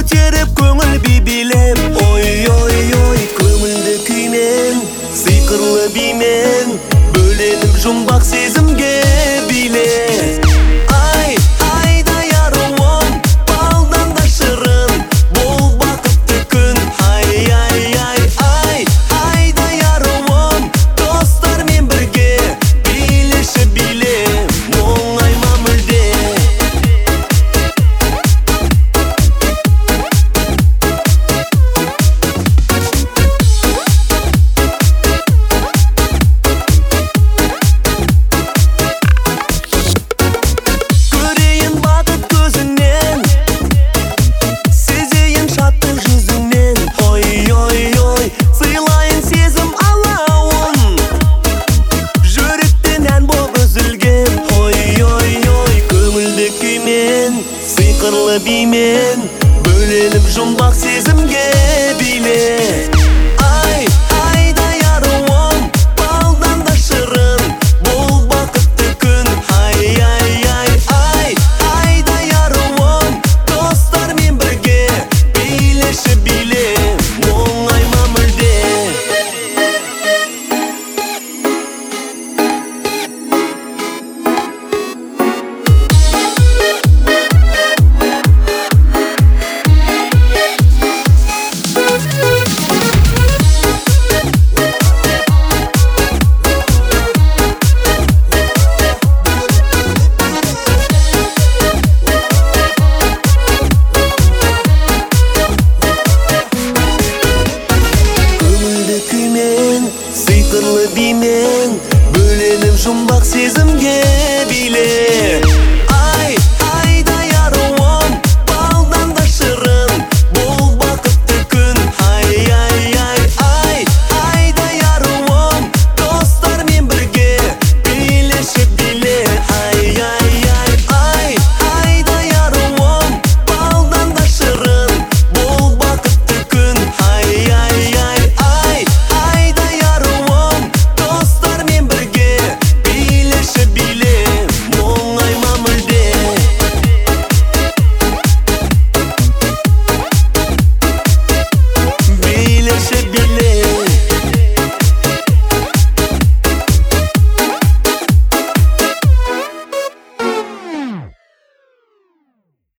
көтеріп көңіл би билеп. Ой, ой, ой, көңілді күймен, сиқырлы бимен бөленіп жұмбақ сезімге биле. Ай, айдай аруым, балдан да шырын, бол бақытты күн. Ай, ай, ай, ай, айдай аруым, достармен бірге билеші биле, оңайма мүлде. Көрейін бақыт көзінен, сезейін шаттық жүзінен. Ой, ой, ой, сыйлайын сезім алауын, жүректен ән боп үзілген. Ой, ой, ой, көңілді күймен, сиқырлы бимен бөленіп жұмбақ сезімге биле.